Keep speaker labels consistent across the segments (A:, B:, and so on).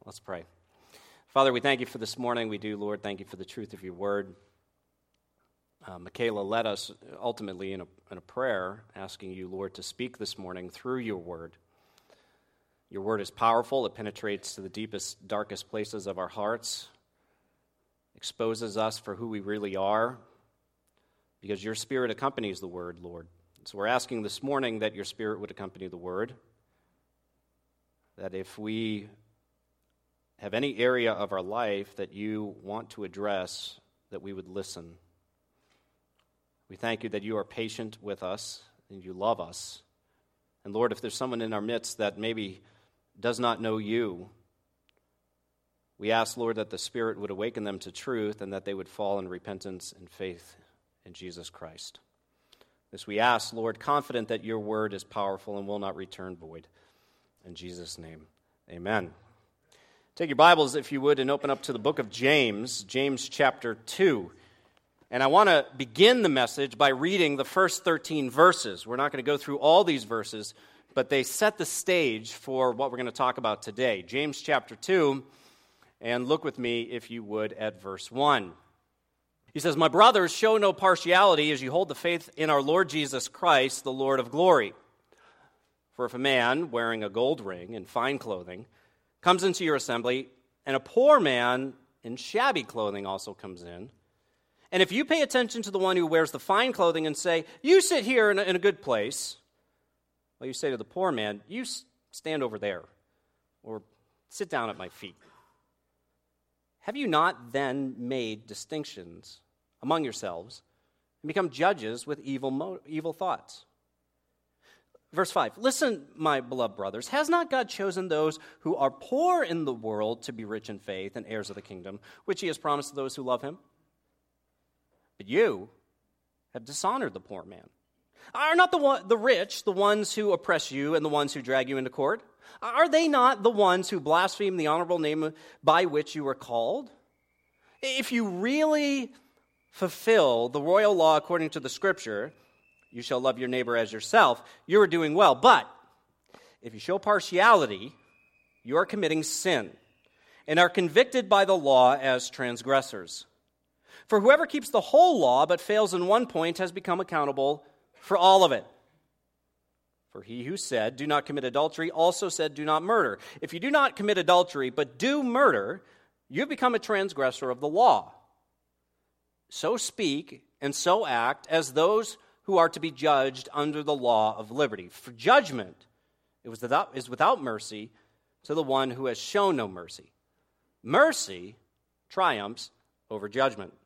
A: Let's pray. Father, we thank you for this morning. We do, Lord, thank you for the truth of your word. Michaela led us ultimately in a prayer, asking you, Lord, to speak this morning through your word. Your word is powerful. It penetrates to the deepest, darkest places of our hearts, exposes us for who we really are, because your Spirit accompanies the word, Lord. So we're asking this morning that your Spirit would accompany the word, that if we have any area of our life that you want to address, that we would listen. We thank you that you are patient with us and you love us. And Lord, if there's someone in our midst that maybe does not know you, we ask, Lord, that the Spirit would awaken them to truth and that they would fall in repentance and faith in Jesus Christ. This we ask, Lord, confident that your word is powerful and will not return void. In Jesus' name, amen. Take your Bibles, if you would, and open up to the book of James, James chapter 2. And I want to begin the message by reading the first 13 verses. We're not going to go through all these verses, but they set the stage for what we're going to talk about today. James chapter 2, and look with me, if you would, at verse 1. He says, "My brothers, show no partiality as you hold the faith in our Lord Jesus Christ, the Lord of glory. For if a man wearing a gold ring and fine clothing comes into your assembly, and a poor man in shabby clothing also comes in, and if you pay attention to the one who wears the fine clothing and say, 'You sit here in a good place,' well, you say to the poor man, 'You stand over there,' or 'Sit down at my feet.' Have you not then made distinctions among yourselves and become judges with evil thoughts?" Verse 5, "Listen, my beloved brothers, has not God chosen those who are poor in the world to be rich in faith and heirs of the kingdom, which he has promised to those who love him? But you have dishonored the poor man. Are not the rich the ones who oppress you and the ones who drag you into court? Are they not the ones who blaspheme the honorable name by which you are called? If you really fulfill the royal law according to the Scripture, 'You shall love your neighbor as yourself,' you are doing well. But if you show partiality, you are committing sin and are convicted by the law as transgressors. For whoever keeps the whole law but fails in one point has become accountable for all of it. For he who said, 'Do not commit adultery,' also said, 'Do not murder.' If you do not commit adultery but do murder, you have become a transgressor of the law. So speak and so act as those who are to be judged under the law of liberty. For judgment is without mercy to the one who has shown no mercy. Mercy triumphs over judgment."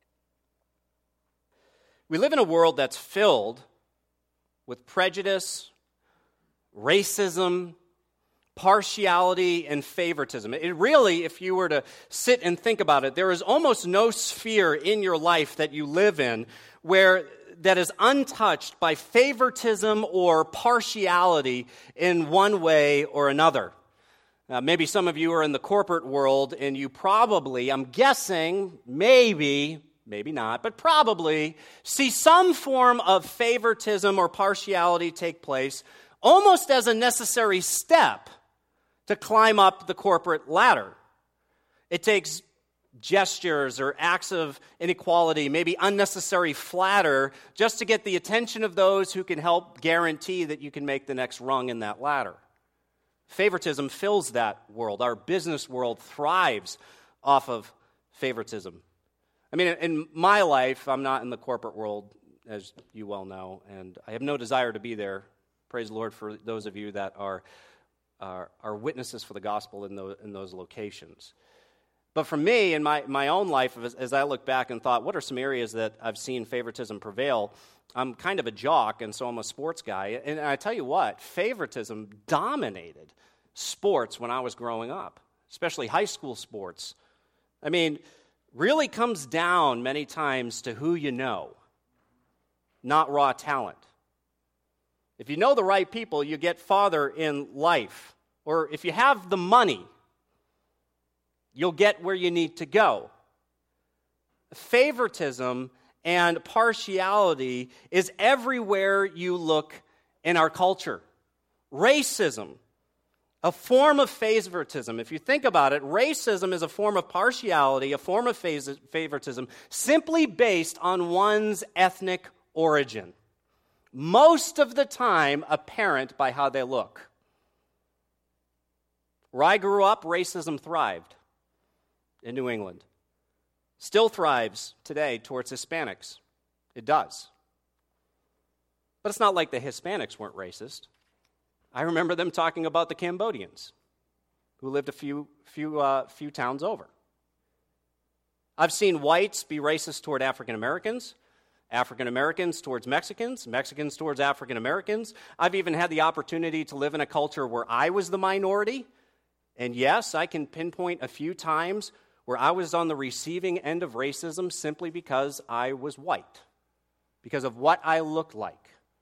A: We live in a world that's filled with prejudice, racism, partiality, and favoritism. It really, if you were to sit and think about it, there is almost no sphere in your life that you live in that is untouched by favoritism or partiality in one way or another. Maybe some of you are in the corporate world and you probably, I'm guessing, maybe not, but probably see some form of favoritism or partiality take place almost as a necessary step to climb up the corporate ladder. It takes gestures or acts of inequality, maybe unnecessary flatter, just to get the attention of those who can help guarantee that you can make the next rung in that ladder. Favoritism fills that world. Our business world thrives off of favoritism. I mean, in my life, I'm not in the corporate world, as you well know, and I have no desire to be there. Praise the Lord for those of you that are witnesses for the gospel in those locations. But for me, in my own life, as I look back and thought, what are some areas that I've seen favoritism prevail? I'm kind of a jock, and so I'm a sports guy. And I tell you what, favoritism dominated sports when I was growing up, especially high school sports. I mean, really comes down many times to who you know, not raw talent. If you know the right people, you get farther in life. Or if you have the money, you'll get where you need to go. Favoritism and partiality is everywhere you look in our culture. Racism. A form of favoritism. If you think about it, racism is a form of partiality, a form of favoritism, simply based on one's ethnic origin. Most of the time apparent by how they look. Where I grew up, racism thrived in New England. Still thrives today towards Hispanics. It does. But it's not like the Hispanics weren't racist. I remember them talking about the Cambodians who lived a few towns over. I've seen whites be racist toward African Americans, African Americans towards Mexicans, Mexicans towards African Americans. I've even had the opportunity to live in a culture where I was the minority. And yes, I can pinpoint a few times where I was on the receiving end of racism simply because I was white, because of what I looked like.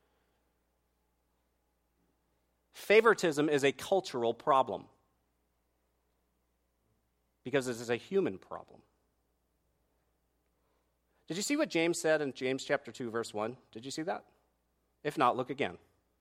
A: Favoritism is a cultural problem because it is a human problem. Did you see what James said in James chapter 2, verse 1? Did you see that? If not, look again.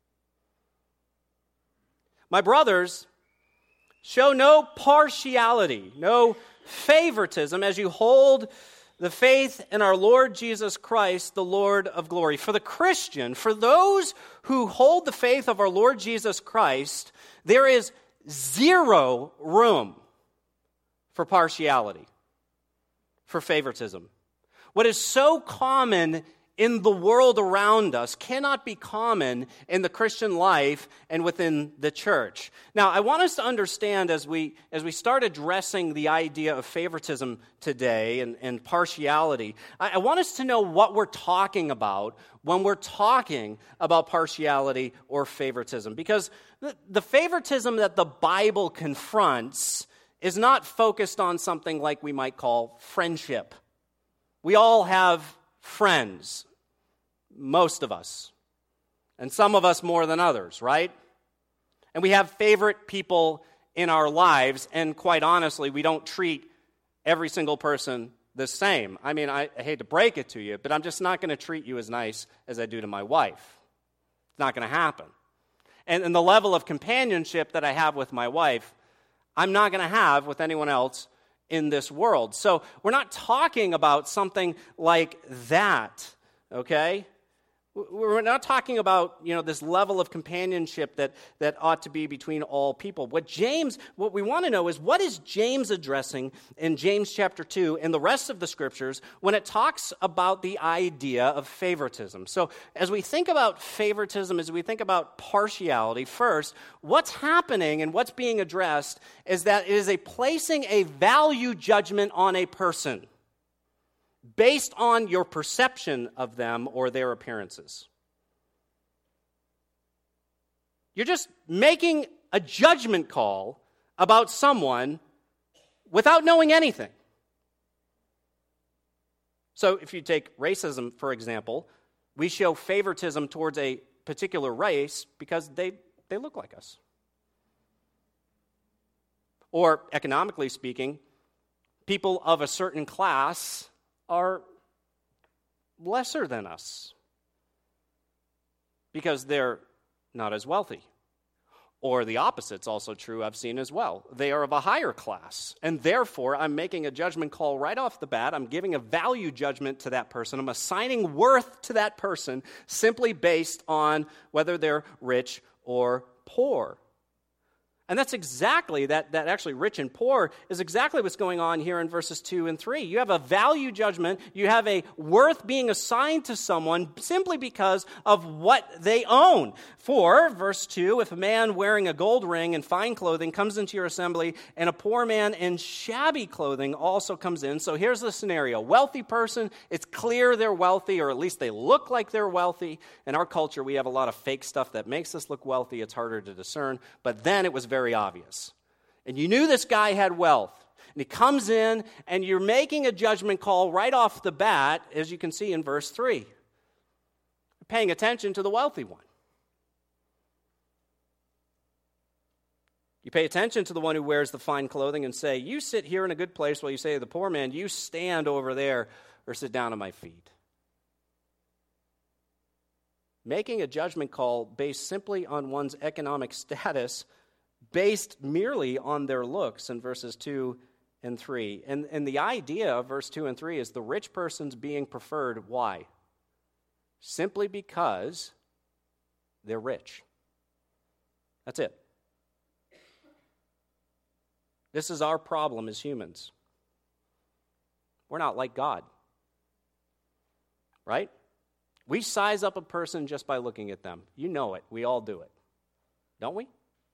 A: My brothers, show no partiality, no favoritism as you hold the faith in our Lord Jesus Christ, the Lord of glory. For the Christian, for those who hold the faith of our Lord Jesus Christ, there is zero room for partiality, for favoritism. What is so common in the world around us cannot be common in the Christian life and within the church. Now, I want us to understand as we start addressing the idea of favoritism today and partiality, I want us to know what we're talking about when we're talking about partiality or favoritism. Because the favoritism that the Bible confronts is not focused on something like we might call friendship. We all have friends. Most of us. And some of us more than others, right? And we have favorite people in our lives, and quite honestly, we don't treat every single person the same. I mean, I hate to break it to you, but I'm just not going to treat you as nice as I do to my wife. It's not going to happen. And the level of companionship that I have with my wife, I'm not going to have with anyone else in this world. So we're not talking about something like that, okay? We're not talking about, this level of companionship that ought to be between all people. What we want to know is, what is James addressing in James chapter 2 and the rest of the scriptures when it talks about the idea of favoritism? So as we think about favoritism, as we think about partiality, first, what's happening and what's being addressed is that it is placing a value judgment on a person based on your perception of them or their appearances. You're just making a judgment call about someone without knowing anything. So if you take racism, for example, we show favoritism towards a particular race because they look like us. Or economically speaking, people of a certain class are lesser than us because they're not as wealthy. Or the opposite's also true, I've seen as well. They are of a higher class, and therefore I'm making a judgment call right off the bat. I'm giving a value judgment to that person. I'm assigning worth to that person simply based on whether they're rich or poor. And that's exactly, that actually rich and poor is exactly what's going on here in verses 2 and 3. You have a value judgment, you have a worth being assigned to someone simply because of what they own. For, verse 2, if a man wearing a gold ring and fine clothing comes into your assembly, and a poor man in shabby clothing also comes in. So here's the scenario. Wealthy person, it's clear they're wealthy, or at least they look like they're wealthy. In our culture, we have a lot of fake stuff that makes us look wealthy. It's harder to discern. But then it was very obvious. And you knew this guy had wealth. And he comes in, and you're making a judgment call right off the bat, as you can see in verse 3. You're paying attention to the wealthy one. You pay attention to the one who wears the fine clothing and say, you sit here in a good place, while you say to the poor man, you stand over there or sit down at my feet. Making a judgment call based simply on one's economic status based merely on their looks in verses 2 and 3. And the idea of verse 2 and 3 is the rich person's being preferred. Why? Simply because they're rich. That's it. This is our problem as humans. We're not like God. Right? We size up a person just by looking at them. You know it. We all do it. Don't we?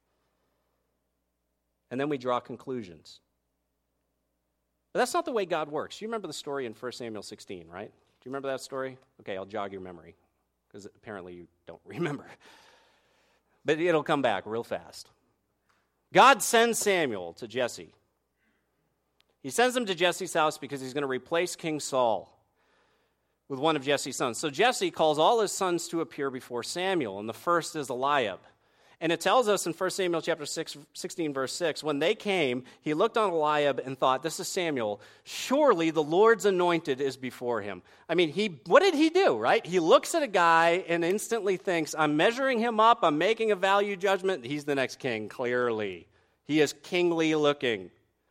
A: And then we draw conclusions. But that's not the way God works. You remember the story in 1 Samuel 16, right? Do you remember that story? Okay, I'll jog your memory, because apparently you don't remember. But it'll come back real fast. God sends Samuel to Jesse. He sends him to Jesse's house because he's going to replace King Saul with one of Jesse's sons. So Jesse calls all his sons to appear before Samuel, and the first is Eliab. And it tells us in 1 Samuel chapter 16, verse 6, when they came, he looked on Eliab and thought, this is Samuel, surely the Lord's anointed is before him. I mean, what did he do, right? He looks at a guy and instantly thinks, I'm measuring him up, I'm making a value judgment. He's the next king, clearly. He is kingly looking.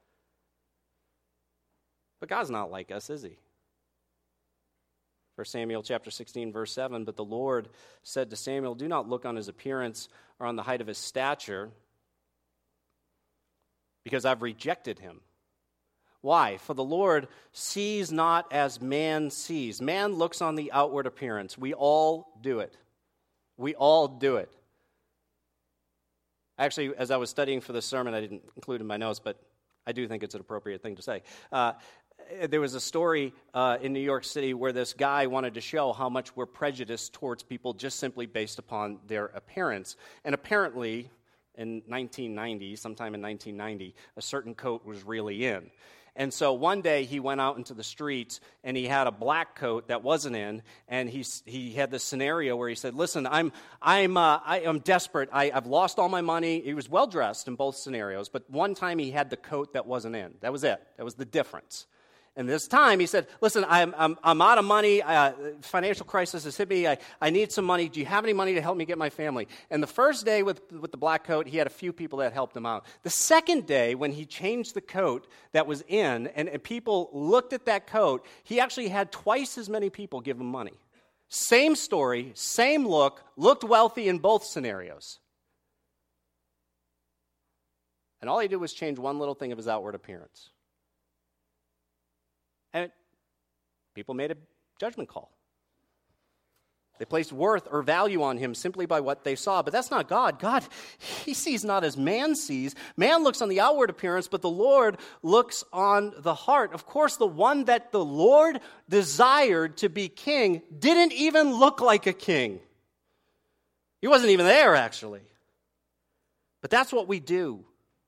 A: But God's not like us, is he? 1 Samuel chapter 16, verse 7, but the Lord said to Samuel, do not look on his appearance or on the height of his stature, because I've rejected him. Why? For the Lord sees not as man sees. Man looks on the outward appearance. We all do it. We all do it. Actually, as I was studying for this sermon, I didn't include in my notes, but I do think it's an appropriate thing to say. There was a story in New York City where this guy wanted to show how much we're prejudiced towards people just simply based upon their appearance. And apparently, in 1990, sometime in 1990, a certain coat was really in. And so one day he went out into the streets and he had a black coat that wasn't in, and he had this scenario where he said, "Listen, I am desperate. I've lost all my money." He was well dressed in both scenarios, but one time he had the coat that wasn't in. That was it. That was the difference. And this time he said, "Listen, I'm out of money. Financial crisis has hit me. I need some money. Do you have any money to help me get my family?" And the first day with the black coat, he had a few people that helped him out. The second day, when he changed the coat that was in, and people looked at that coat, he actually had twice as many people give him money. Same story, same look, looked wealthy in both scenarios. And all he did was change one little thing of his outward appearance. And people made a judgment call. They placed worth or value on him simply by what they saw. But that's not God. God, he sees not as man sees. Man looks on the outward appearance, but the Lord looks on the heart. Of course, the one that the Lord desired to be king didn't even look like a king. He wasn't even there, actually. But that's what we do.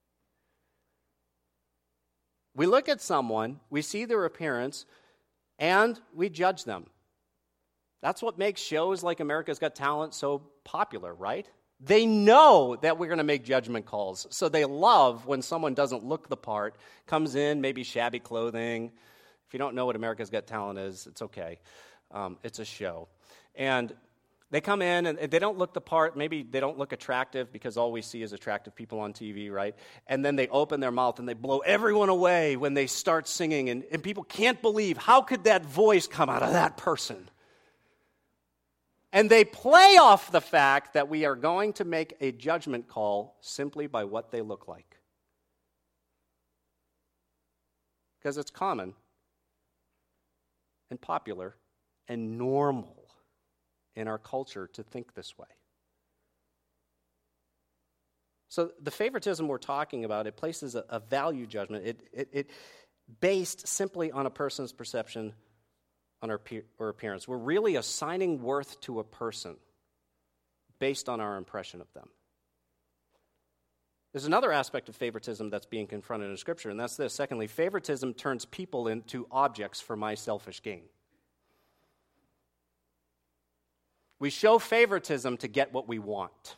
A: We look at someone, we see their appearance, and we judge them. That's what makes shows like America's Got Talent so popular, right? They know that we're going to make judgment calls, so they love when someone doesn't look the part, comes in, maybe shabby clothing. If you don't know what America's Got Talent is, it's okay. It's a show. And they come in and they don't look the part. Maybe they don't look attractive because all we see is attractive people on TV, right? And then they open their mouth and they blow everyone away when they start singing. And people can't believe, how could that voice come out of that person? And they play off the fact that we are going to make a judgment call simply by what they look like. Because it's common and popular and normal in our culture to think this way. So the favoritism we're talking about, it places a value judgment. It based simply on a person's perception on or appearance. We're really assigning worth to a person based on our impression of them. There's another aspect of favoritism that's being confronted in Scripture, and that's this. Secondly, favoritism turns people into objects for my selfish gain. We show favoritism to get what we want.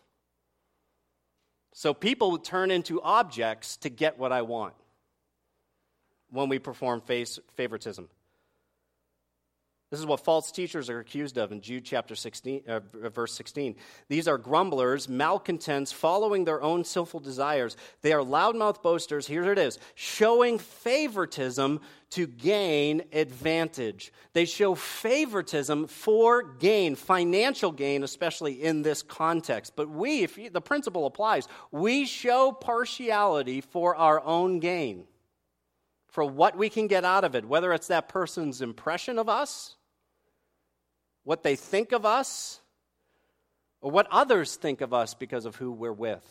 A: So people turn into objects to get what I want when we perform favoritism. This is what false teachers are accused of in Jude chapter 16, verse 16. These are grumblers, malcontents, following their own sinful desires. They are loudmouth boasters, here it is, showing favoritism to gain advantage. They show favoritism for gain, financial gain, especially in this context. But the principle applies, we show partiality for our own gain, for what we can get out of it, whether it's that person's impression of us, what they think of us, or what others think of us because of who we're with.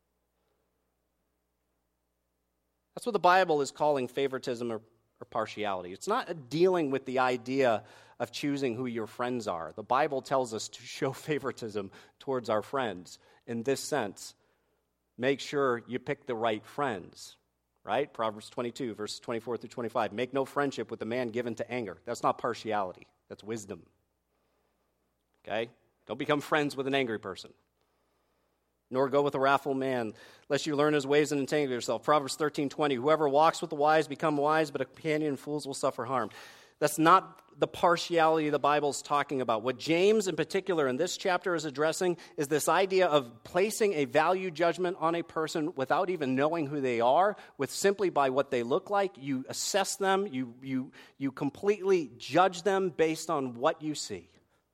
A: That's what the Bible is calling favoritism or partiality. It's not dealing with the idea of choosing who your friends are. The Bible tells us to show favoritism towards our friends in this sense. Make sure you pick the right friends, right? Proverbs 22, verses 24 through 25. Make no friendship with a man given to anger. That's not partiality. That's wisdom. Okay? Don't become friends with an angry person. Nor go with a wrathful man, lest you learn his ways and entangle yourself. Proverbs 13:20. Whoever walks with the wise become wise, but a companion of fools will suffer harm. That's not the partiality the Bible's talking about. What James in particular in this chapter is addressing is this idea of placing a value judgment on a person without even knowing who they are, with simply by what they look like. You assess them, you completely judge them based on what you see.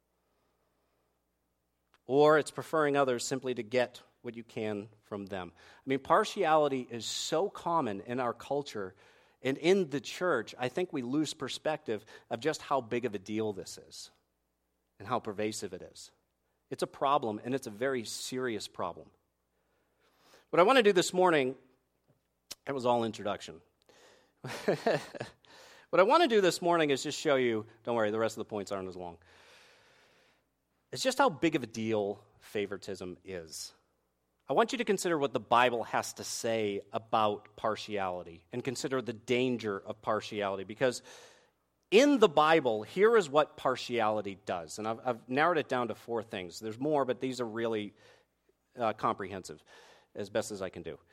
A: Or it's preferring others simply to get what you can from them. I mean, partiality is so common in our culture and in the church. I think we lose perspective of just how big of a deal this is and how pervasive it is. It's a problem, and it's a very serious problem. What I want to do this morning, that was all introduction. What I want to do this morning is just show you, don't worry, the rest of the points aren't as long. It's just how big of a deal favoritism is. I want you to consider what the Bible has to say about partiality and consider the danger of partiality, because in the Bible, here is what partiality does. And I've narrowed it down to 4 things. There's more, but these are really comprehensive as best as I can do.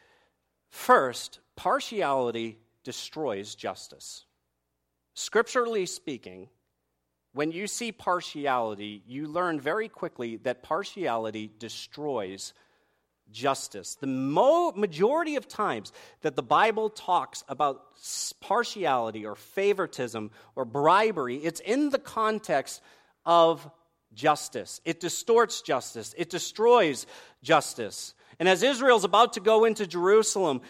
A: First, partiality destroys justice. Scripturally speaking, when you see partiality, you learn very quickly that partiality destroys justice. The majority of times that the Bible talks about partiality or favoritism or bribery, it's in the context of justice. It distorts justice. It destroys justice. And as Israel's about to go into Jerusalem,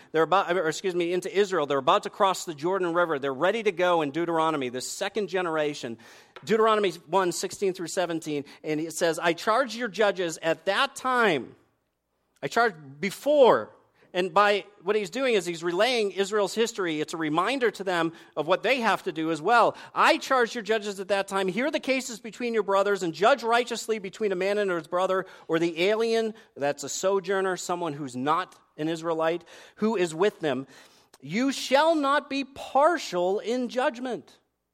A: into Israel, they're about to cross the Jordan River. They're ready to go in Deuteronomy, the second generation. Deuteronomy 1, 16 through 17, and it says, I charge your judges at that time. I charge before. And by what he's doing is he's relaying Israel's history. It's a reminder to them of what they have to do as well. I charge your judges at that time. Hear the cases between your brothers and judge righteously between a man and his brother, or the alien, that's a sojourner, someone who's not an Israelite, who is with them. You shall not be partial in judgment.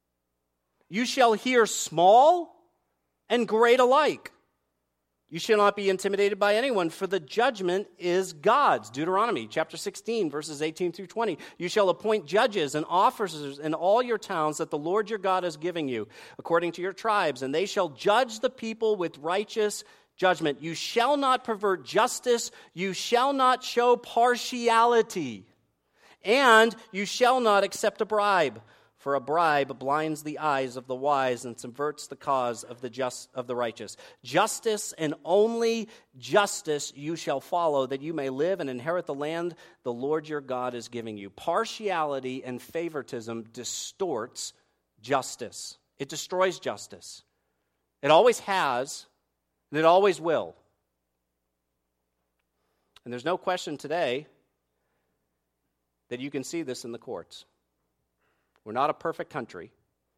A: You shall hear small and great alike. You shall not be intimidated by anyone, for the judgment is God's. Deuteronomy chapter 16, verses 18 through 20. You shall appoint judges and officers in all your towns that the Lord your God is giving you, according to your tribes, and they shall judge the people with righteous judgment. You shall not pervert justice. You shall not show partiality. And you shall not accept a bribe. For a bribe blinds the eyes of the wise and subverts the cause of the righteous. Justice and only justice you shall follow, that you may live and inherit the land the Lord your God is giving you. Partiality and favoritism distorts justice. It destroys justice. It always has, and it always will. And there's no question today that you can see this in the courts. We're not a perfect country.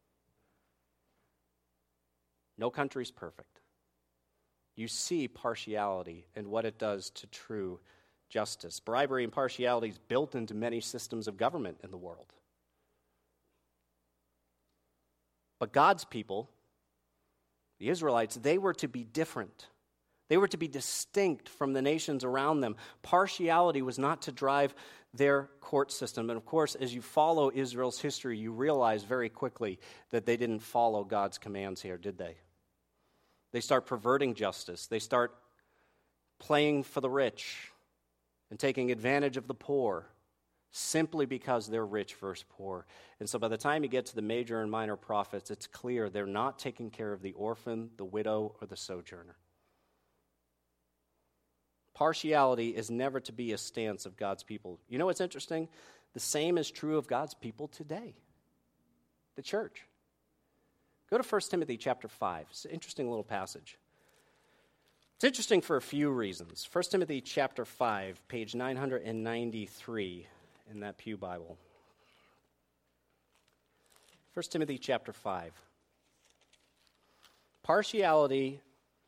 A: No country's perfect. You see partiality and what it does to true justice. Bribery and partiality is built into many systems of government in the world. But God's people, the Israelites, they were to be different. They were to be distinct from the nations around them. Partiality was not to drive their court system. And of course, as you follow Israel's history, you realize very quickly that they didn't follow God's commands here, did they? They start perverting justice. They start playing for the rich and taking advantage of the poor simply because they're rich versus poor. And so by the time you get to the major and minor prophets, it's clear they're not taking care of the orphan, the widow, or the sojourner. Partiality is never to be a stance of God's people. You know what's interesting? The same is true of God's people today, the church. Go to 1 Timothy chapter 5. It's an interesting little passage. It's interesting for a few reasons. 1 Timothy chapter 5, page 993 in that Pew Bible. 1 Timothy chapter 5. Partiality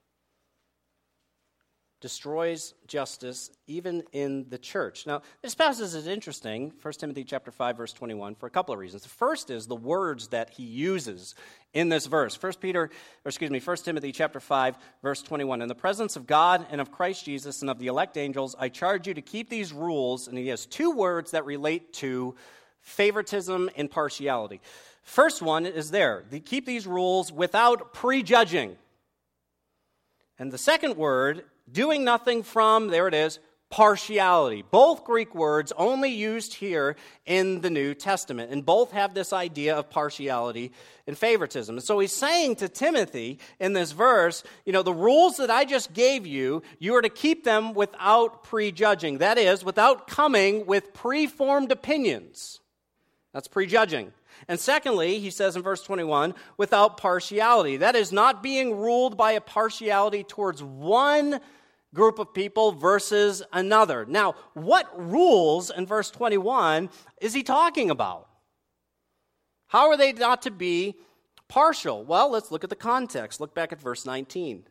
A: destroys justice even in the church. Now, this passage is interesting, 1 Timothy chapter 5, verse 21, for a couple of reasons. The first is the words that he uses in this verse. 1 Timothy chapter 5, verse 21. In the presence of God and of Christ Jesus and of the elect angels, I charge you to keep these rules, and he has two words that relate to favoritism and partiality. First one is there. Keep these rules without prejudging. And the second word, doing nothing from, there it is, partiality. Both Greek words only used here in the New Testament, and both have this idea of partiality and favoritism. And so he's saying to Timothy in this verse, the rules that I just gave you, you are to keep them without prejudging. That is, without coming with preformed opinions. That's prejudging. And secondly, he says in verse 21, without partiality. That is, not being ruled by a partiality towards one group of people versus another. Now, what rules in verse 21 is he talking about? How are they not to be partial? Well, let's look at the context. Look back at verse 19.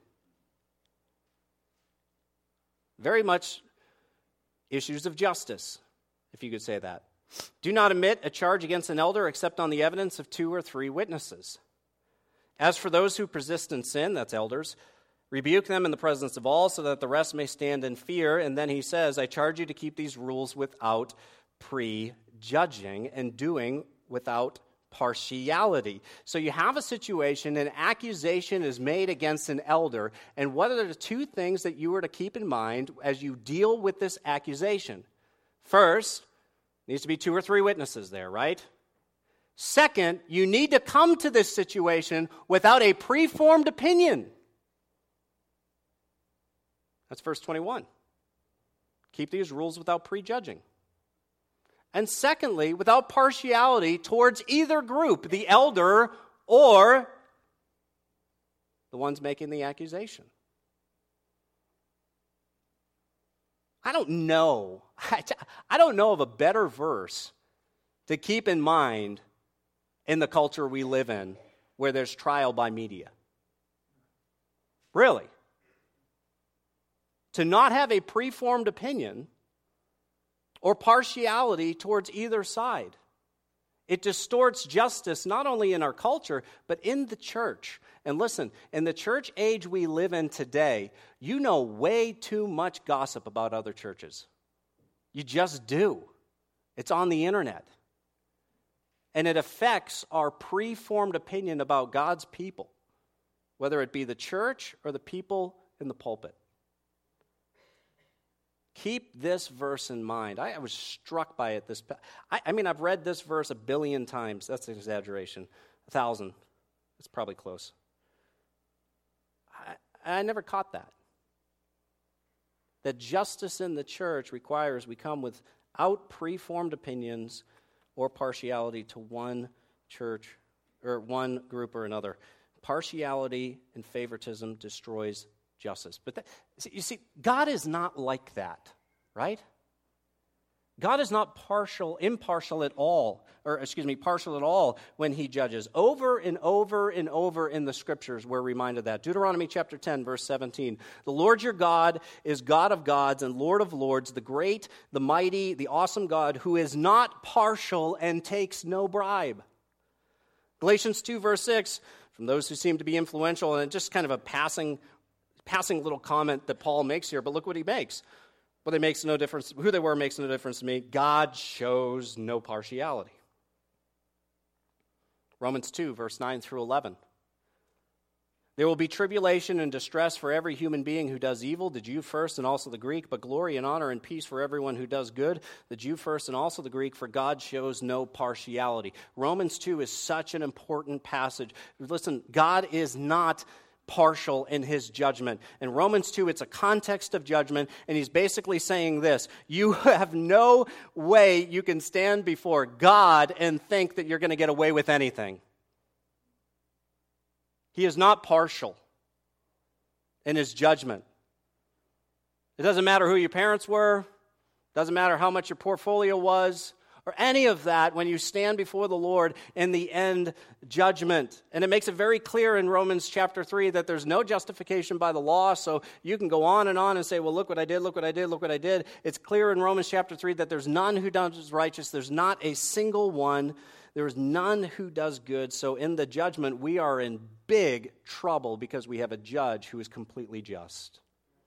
A: Very much issues of justice, if you could say that. Do not admit a charge against an elder except on the evidence of 2 or 3 witnesses. As for those who persist in sin, that's elders, rebuke them in the presence of all so that the rest may stand in fear. And then he says, I charge you to keep these rules without prejudging and doing without partiality. So you have a situation, an accusation is made against an elder, and what are the 2 things that you are to keep in mind as you deal with this accusation? First, needs to be 2 or 3 witnesses there, right? Second, you need to come to this situation without a preformed opinion. That's verse 21. Keep these rules without prejudging. And secondly, without partiality towards either group, the elder or the ones making the accusation. I don't know of a better verse to keep in mind in the culture we live in where there's trial by media. Really. To not have a preformed opinion or partiality towards either side. It distorts justice not only in our culture, but in the church. And listen, in the church age we live in today, you know way too much gossip about other churches. You just do. It's on the internet. And it affects our preformed opinion about God's people, whether it be the church or the people in the pulpit. Keep this verse in mind. I was struck by it. I've read this verse 1 billion times. That's an exaggeration. 1,000. It's probably close. I never caught that. That justice in the church requires we come without preformed opinions or partiality to one church or one group or another. Partiality and favoritism destroys justice. But you see, God is not like that, right? God is not partial at all when he judges. Over and over and over in the scriptures we're reminded that. Deuteronomy chapter 10, verse 17. The Lord your God is God of gods and Lord of lords, the great, the mighty, the awesome God who is not partial and takes no bribe. Galatians 2, verse 6, from those who seem to be influential, and just kind of a passing passing little comment that Paul makes here, but look what he makes. But it makes no difference. Who they were makes no difference to me. God shows no partiality. Romans 2, verse 9 through 11. There will be tribulation and distress for every human being who does evil, the Jew first and also the Greek, but glory and honor and peace for everyone who does good, the Jew first and also the Greek, for God shows no partiality. Romans 2 is such an important passage. Listen, God is not partial in his judgment. In Romans 2, it's a context of judgment, and he's basically saying this: you have no way you can stand before God and think that you're going to get away with anything. He is not partial in his judgment. It doesn't matter who your parents were, doesn't matter how much your portfolio was, or any of that when you stand before the Lord in the end judgment. And it makes it very clear in Romans chapter 3 that there's no justification by the law, so you can go on and say, well, look what I did, look what I did, look what I did. It's clear in Romans chapter 3 that there's none who does righteous. There's not a single one. There is none who does good. So in the judgment, we are in big trouble because we have a judge who is completely just.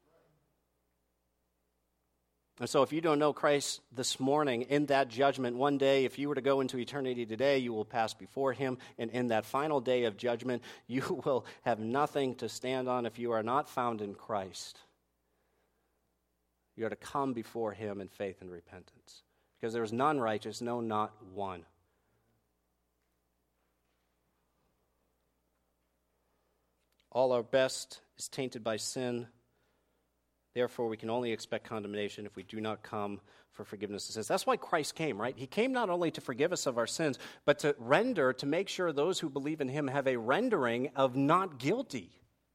A: And so if you don't know Christ this morning, in that judgment, one day, if you were to go into eternity today, you will pass before him. And in that final day of judgment, you will have nothing to stand on if you are not found in Christ. You are to come before him in faith and repentance. Because there is none righteous, no, not one. All our best is tainted by sin. Therefore, we can only expect condemnation if we do not come for forgiveness of sins. That's why Christ came, right? He came not only to forgive us of our sins, but to make sure those who believe in him have a rendering of not guilty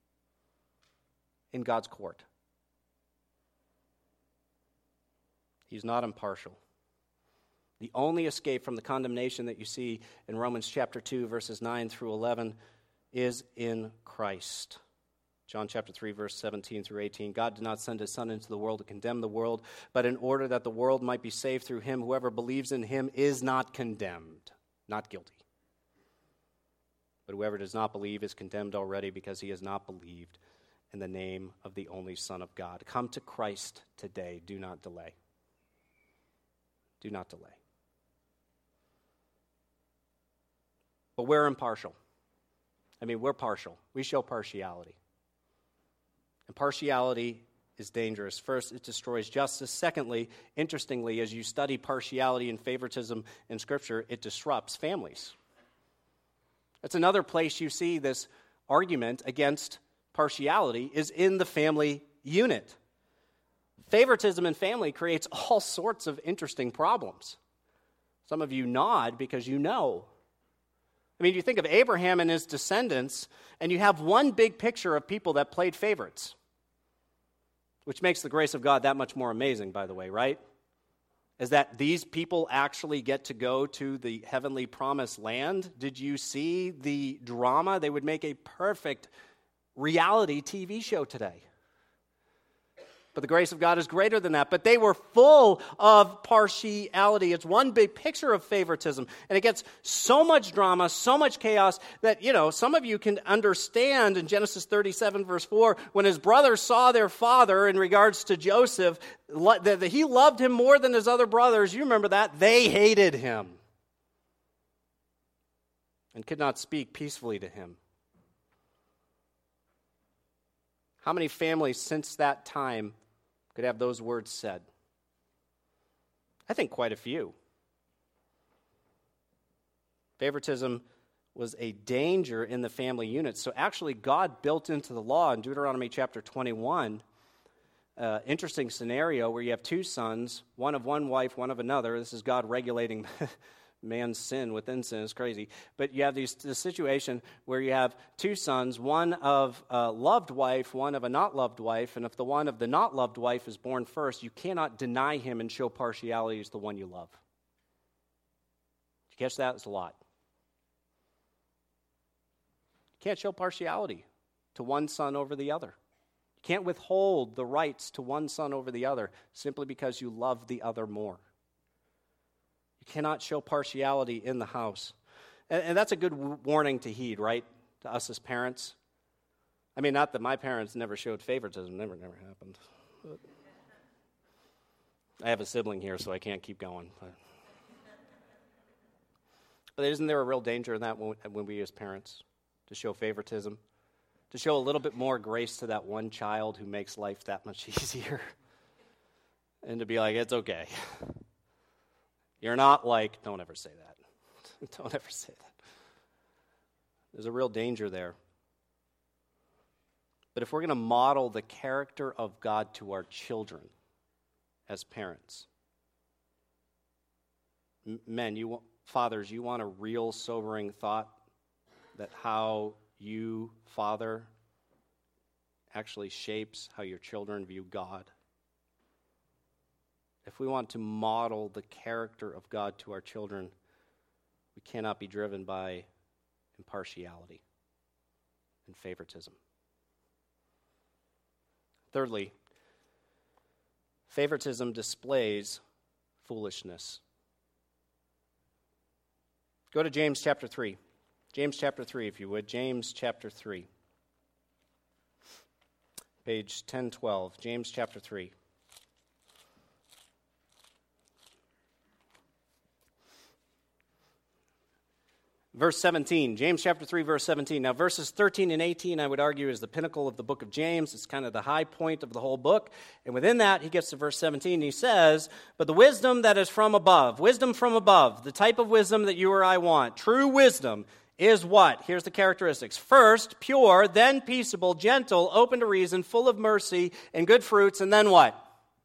A: in God's court. He's not impartial. The only escape from the condemnation that you see in Romans chapter 2, verses 9 through 11, is in Christ. John chapter 3, verse 17 through 18. God did not send his Son into the world to condemn the world, but in order that the world might be saved through him, whoever believes in him is not condemned, not guilty. But whoever does not believe is condemned already because he has not believed in the name of the only Son of God. Come to Christ today. Do not delay. Do not delay. But we're impartial. We're partial. We show partiality. And partiality is dangerous. First, it destroys justice. Secondly, interestingly, as you study partiality and favoritism in Scripture, it disrupts families. That's another place you see this argument against partiality is in the family unit. Favoritism in family creates all sorts of interesting problems. Some of you nod because you know. You think of Abraham and his descendants, and you have one big picture of people that played favorites, which makes the grace of God that much more amazing, by the way, right? Is that these people actually get to go to the heavenly promised land. Did you see the drama? They would make a perfect reality TV show today. But the grace of God is greater than that. But they were full of partiality. It's one big picture of favoritism. And it gets so much drama, so much chaos that, some of you can understand in Genesis 37, verse 4, when his brothers saw their father in regards to Joseph, that he loved him more than his other brothers. You remember that? They hated him and could not speak peacefully to him. How many families since that time could have those words said? I think quite a few. Favoritism was a danger in the family unit. So actually, God built into the law in Deuteronomy chapter 21, interesting scenario where you have two sons, one of one wife, one of another. This is God regulating man's sin within sin. Is crazy. But you have this situation where you have two sons, one of a loved wife, one of a not loved wife, and if the one of the not loved wife is born first, you cannot deny him and show partiality as the one you love. Did you catch that? It's a lot. You can't show partiality to one son over the other. You can't withhold the rights to one son over the other simply because you love the other more. Cannot show partiality in the house. And that's a good warning to heed, right? To us as parents. I mean, not that my parents never showed favoritism. Never happened. But I have a sibling here, so I can't keep going. But isn't there a real danger in that when we as parents to show favoritism? To show a little bit more grace to that one child who makes life that much easier? And to be like, it's okay. You're not like, don't ever say that. Don't ever say that. There's a real danger there. But if we're going to model the character of God to our children as parents, men, fathers, you want a real sobering thought that how you father actually shapes how your children view God? If we want to model the character of God to our children, we cannot be driven by impartiality and favoritism. Thirdly, favoritism displays foolishness. Go to James chapter 3. James chapter 3, if you would. James chapter 3. Page 1012. James chapter 3. Verse 17, James chapter 3, verse 17. Now, verses 13 and 18, I would argue, is the pinnacle of the book of James. It's kind of the high point of the whole book. And within that, he gets to verse 17, and he says, but the wisdom that is from above, the type of wisdom that you or I want, true wisdom, is what? Here's the characteristics. First, pure, then peaceable, gentle, open to reason, full of mercy and good fruits, and then what?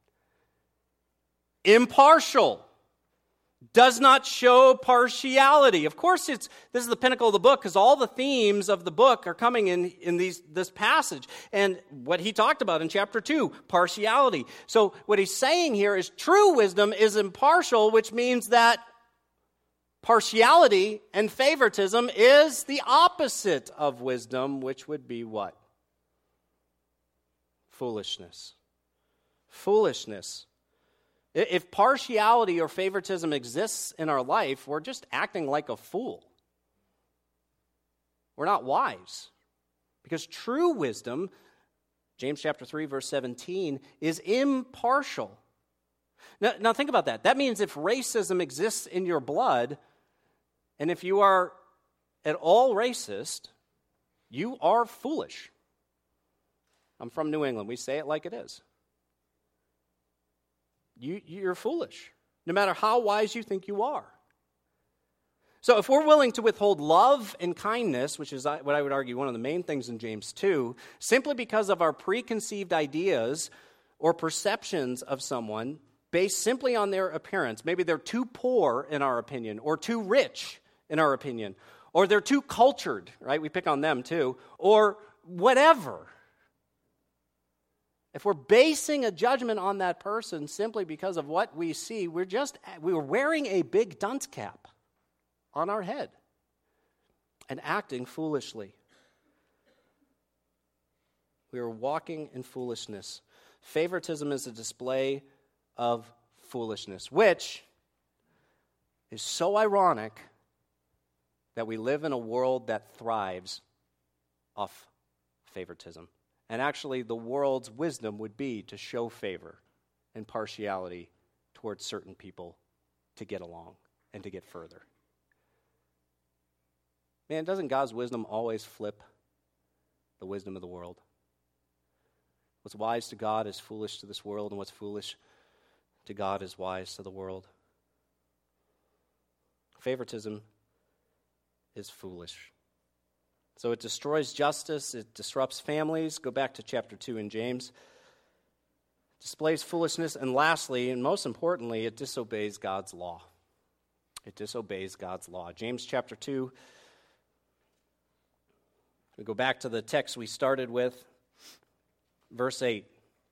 A: Impartial. Does not show partiality. Of course, this is the pinnacle of the book because all the themes of the book are coming in this passage. And what he talked about in chapter 2, partiality. So what he's saying here is true wisdom is impartial, which means that partiality and favoritism is the opposite of wisdom, which would be what? Foolishness. Foolishness. If partiality or favoritism exists in our life, we're just acting like a fool. We're not wise. Because true wisdom, James chapter 3, verse 17, is impartial. Now think about that. That means if racism exists in your blood, and if you are at all racist, you are foolish. I'm from New England. We say it like it is. You're foolish, no matter how wise you think you are. So if we're willing to withhold love and kindness, which is what I would argue one of the main things in James 2, simply because of our preconceived ideas or perceptions of someone based simply on their appearance, maybe they're too poor in our opinion, or too rich in our opinion, or they're too cultured, right? We pick on them too, or whatever. If we're basing a judgment on that person simply because of what we see, we're wearing a big dunce cap on our head and acting foolishly. We are walking in foolishness. Favoritism is a display of foolishness, which is so ironic that we live in a world that thrives off favoritism. And actually, the world's wisdom would be to show favor and partiality towards certain people to get along and to get further. Man, doesn't God's wisdom always flip the wisdom of the world? What's wise to God is foolish to this world, and what's foolish to God is wise to the world. Favoritism is foolish. So it destroys justice, it disrupts families. Go back to chapter 2 in James. It displays foolishness, and lastly, and most importantly, it disobeys God's law. It disobeys God's law. James chapter 2, we go back to the text we started with, verse 8.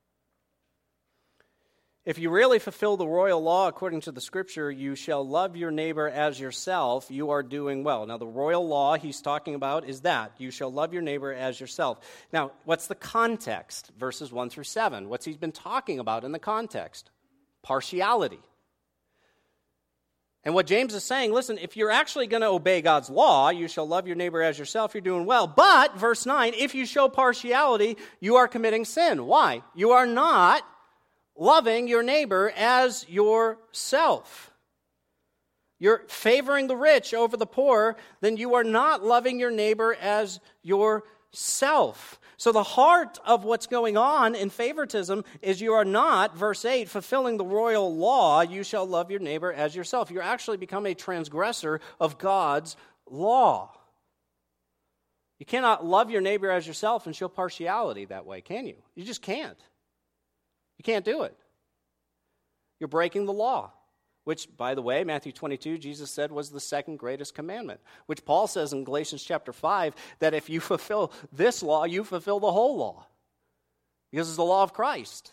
A: If you really fulfill the royal law according to the scripture, you shall love your neighbor as yourself, you are doing well. Now, the royal law he's talking about is that. You shall love your neighbor as yourself. Now, what's the context? Verses 1 through 7. What's he been talking about in the context? Partiality. And what James is saying, listen, if you're actually going to obey God's law, you shall love your neighbor as yourself, you're doing well. But, verse 9, if you show partiality, you are committing sin. Why? You are not loving your neighbor as yourself. You're favoring the rich over the poor, then you are not loving your neighbor as yourself. So the heart of what's going on in favoritism is you are not, verse 8, fulfilling the royal law, you shall love your neighbor as yourself. You actually become a transgressor of God's law. You cannot love your neighbor as yourself and show partiality that way, can you? You just can't. You can't do it. You're breaking the law. Which, by the way, Matthew 22, Jesus said was the second greatest commandment. Which Paul says in Galatians chapter 5, that if you fulfill this law, you fulfill the whole law. Because it's the law of Christ.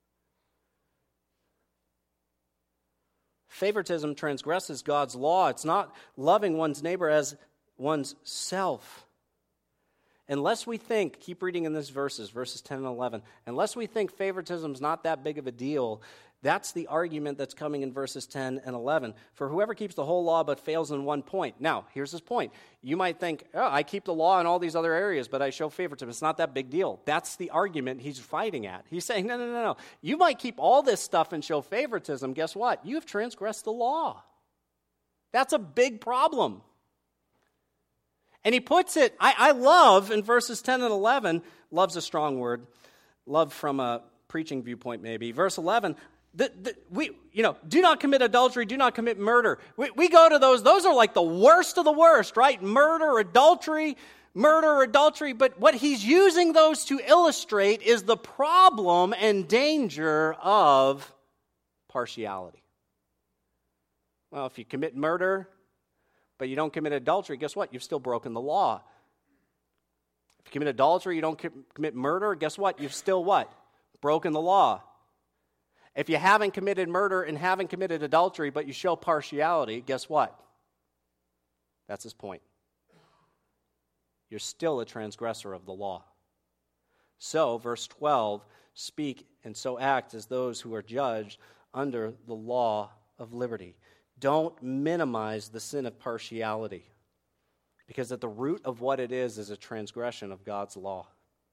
A: Favoritism transgresses God's law. It's not loving one's neighbor as one's self. Unless we think, keep reading in these verses 10 and 11, unless we think favoritism is not that big of a deal, that's the argument that's coming in verses 10 and 11. For whoever keeps the whole law but fails in one point. Now, here's his point. You might think, oh, I keep the law in all these other areas, but I show favoritism. It's not that big deal. That's the argument he's fighting at. He's saying, no. You might keep all this stuff and show favoritism. Guess what? You've transgressed the law. That's a big problem. And he puts it, I love in verses 10 and 11, love's a strong word, love from a preaching viewpoint maybe. Verse 11, do not commit adultery, do not commit murder. We go to those are like the worst of the worst, right? Murder, adultery. But what he's using those to illustrate is the problem and danger of partiality. Well, if you commit murder, but you don't commit adultery, guess what? You've still broken the law. If you commit adultery, you don't commit murder, guess what? You've still what? Broken the law. If you haven't committed murder and haven't committed adultery, but you show partiality, guess what? That's his point. You're still a transgressor of the law. So, verse 12, speak and so act as those who are judged under the law of liberty. Don't minimize the sin of partiality, because at the root of what it is a transgression of God's law.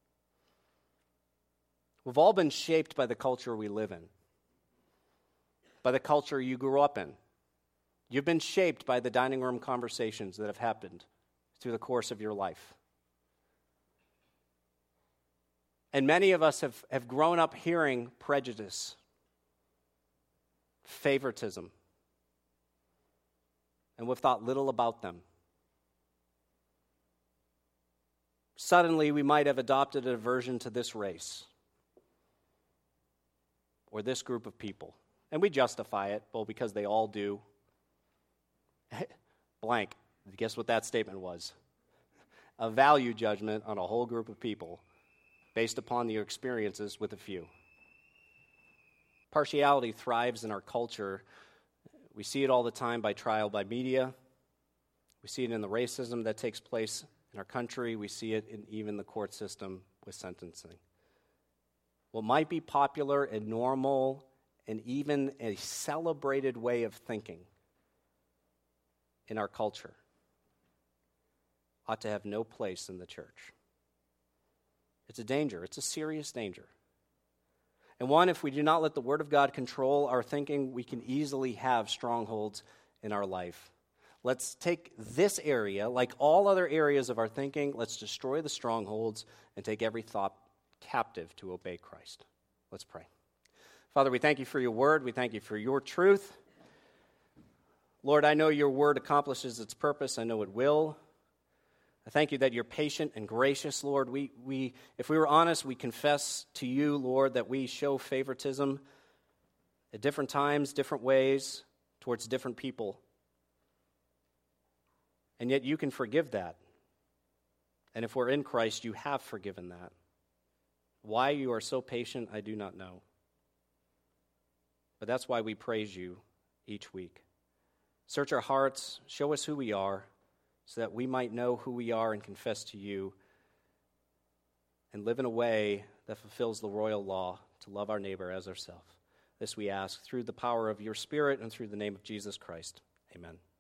A: We've all been shaped by the culture we live in, by the culture you grew up in. You've been shaped by the dining room conversations that have happened through the course of your life. And many of us have grown up hearing prejudice, favoritism, and we've thought little about them. Suddenly, we might have adopted an aversion to this race or this group of people. And we justify it, well, because they all do. Blank. Guess what that statement was? A value judgment on a whole group of people based upon your experiences with a few. Partiality thrives in our culture. We see it all the time by trial by media. We see it in the racism that takes place in our country. We see it in even the court system with sentencing. What might be popular and normal and even a celebrated way of thinking in our culture ought to have no place in the church. It's a danger. It's a serious danger. And one, if we do not let the Word of God control our thinking, we can easily have strongholds in our life. Let's take this area, like all other areas of our thinking, let's destroy the strongholds and take every thought captive to obey Christ. Let's pray. Father, we thank you for your word. We thank you for your truth. Lord, I know your word accomplishes its purpose. I know it will. I thank you that you're patient and gracious, Lord. If we were honest, we confess to you, Lord, that we show favoritism at different times, different ways, towards different people. And yet you can forgive that. And if we're in Christ, you have forgiven that. Why you are so patient, I do not know. But that's why we praise you each week. Search our hearts, show us who we are, so that we might know who we are and confess to you and live in a way that fulfills the royal law to love our neighbor as ourselves. This we ask through the power of your Spirit and through the name of Jesus Christ. Amen.